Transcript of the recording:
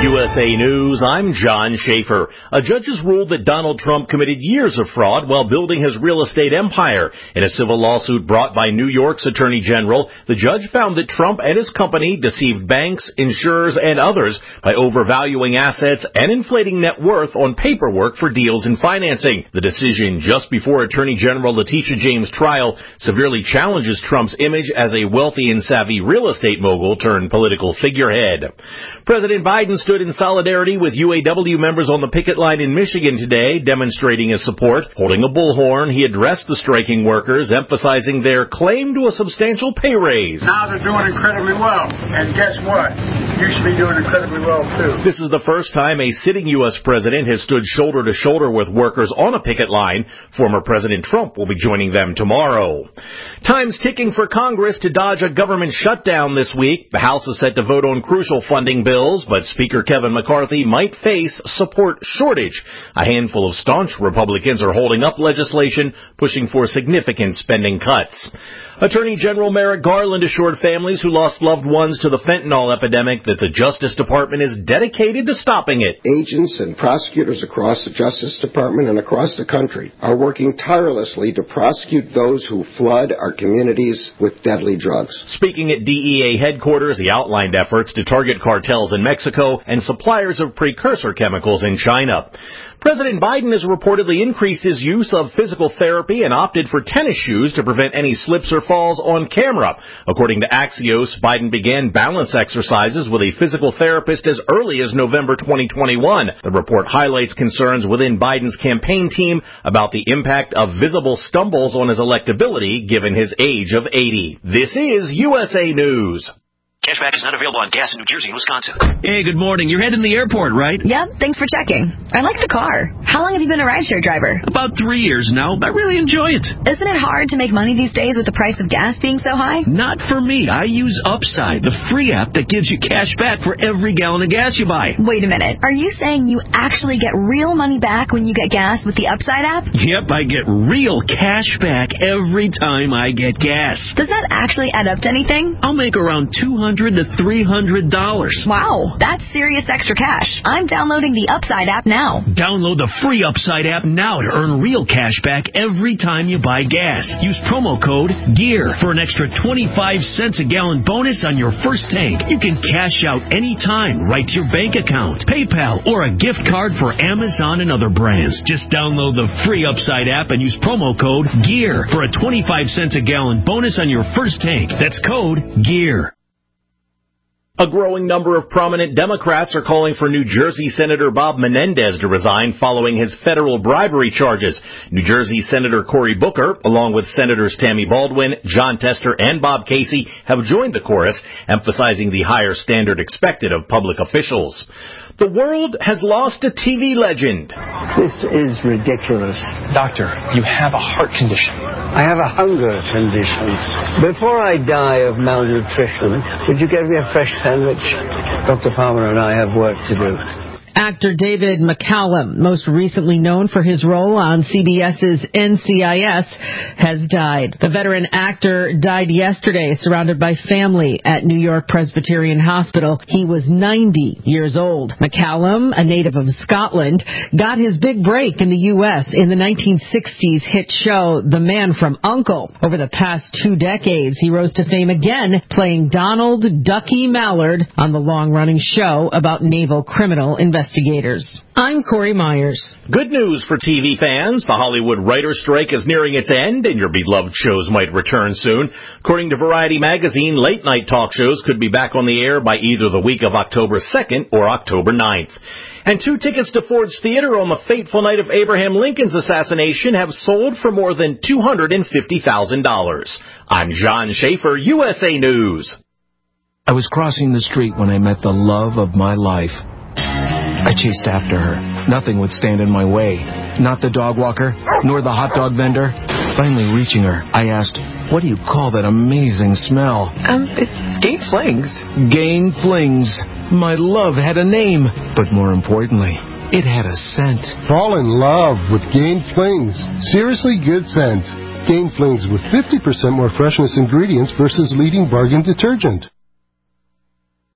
USA News, I'm John Schaefer. A judge has ruled that Donald Trump committed years of fraud while building his real estate empire. In a civil lawsuit brought by New York's Attorney General, the judge found that Trump and his company deceived banks, insurers, and others by overvaluing assets and inflating net worth on paperwork for deals and financing. The decision, just before Attorney General Letitia James' trial, severely challenges Trump's image as a wealthy and savvy real estate mogul turned political figurehead. President Biden stood in solidarity with UAW members on the picket line in Michigan today, demonstrating his support. Holding a bullhorn, he addressed the striking workers, emphasizing their claim to a substantial pay raise. Now they're doing incredibly well. And guess what? You should be doing incredibly well, too. This is the first time a sitting U.S. president has stood shoulder to shoulder with workers on a picket line. Former President Trump will be joining them tomorrow. Time's ticking for Congress to dodge a government shutdown this week. The House is set to vote on crucial funding bills, but Speaker Kevin McCarthy might face support shortage. A handful of staunch Republicans are holding up legislation, pushing for significant spending cuts. Attorney General Merrick Garland assured families who lost loved ones to the fentanyl epidemic that the Justice Department is dedicated to stopping it. Agents and prosecutors across the Justice Department and across the country are working tirelessly to prosecute those who flood our communities with deadly drugs. Speaking at DEA headquarters, he outlined efforts to target cartels in Mexico and suppliers of precursor chemicals in China. President Biden has reportedly increased his use of physical therapy and opted for tennis shoes to prevent any slips or falls on camera. According to Axios, Biden began balance exercises with a physical therapist as early as November 2021. The report highlights concerns within Biden's campaign team about the impact of visible stumbles on his electability given his age of 80. This is USA News. Cashback is not available on gas in New Jersey and Wisconsin. Hey, good morning. You're heading to the airport, right? Yep, thanks for checking. I like the car. How long have you been a rideshare driver? About 3 years now. I really enjoy it. Isn't it hard to make money these days with the price of gas being so high? Not for me. I use Upside, the free app that gives you cash back for every gallon of gas you buy. Wait a minute. Are you saying you actually get real money back when you get gas with the Upside app? Yep, I get real cash back every time I get gas. Does that actually add up to anything? I'll make around $200 to $300. Wow, that's serious extra cash. I'm downloading the Upside app now. Download the free Upside app now to earn real cash back every time you buy gas. Use promo code GEAR for an extra 25 cents a gallon bonus on your first tank. You can cash out anytime right to your bank account, PayPal, or a gift card for Amazon and other brands. Just download the free Upside app and use promo code GEAR for a 25 cents a gallon bonus on your first tank. That's code GEAR. A growing number of prominent Democrats are calling for New Jersey Senator Bob Menendez to resign following his federal bribery charges. New Jersey Senator Cory Booker, along with Senators Tammy Baldwin, Jon Tester, and Bob Casey, have joined the chorus, emphasizing the higher standard expected of public officials. The world has lost a TV legend. This is ridiculous. Doctor, you have a heart condition. I have a hunger condition. Before I die of malnutrition, would you get me a fresh sandwich? Dr. Palmer and I have work to do. Actor David McCallum, most recently known for his role on CBS's NCIS, has died. The veteran actor died yesterday, surrounded by family at New York Presbyterian Hospital. He was 90 years old. McCallum, a native of Scotland, got his big break in the U.S. in the 1960s hit show The Man from U.N.C.L.E. Over the past 2 decades, he rose to fame again, playing Donald Ducky Mallard on the long-running show about naval criminal investigators. I'm Corey Myers. Good news for TV fans. The Hollywood writer's strike is nearing its end, and your beloved shows might return soon. According to Variety magazine, late-night talk shows could be back on the air by either the week of October 2nd or October 9th. And 2 tickets to Ford's Theater on the fateful night of Abraham Lincoln's assassination have sold for more than $250,000. I'm John Schaefer, USA News. I was crossing the street when I met the love of my life. I chased after her. Nothing would stand in my way. Not the dog walker, nor the hot dog vendor. Finally reaching her, I asked, "What do you call that amazing smell?" It's Gain Flings. Gain Flings. My love had a name. But more importantly, it had a scent. Fall in love with Gain Flings. Seriously good scent. Gain Flings with 50% more freshness ingredients versus leading bargain detergent.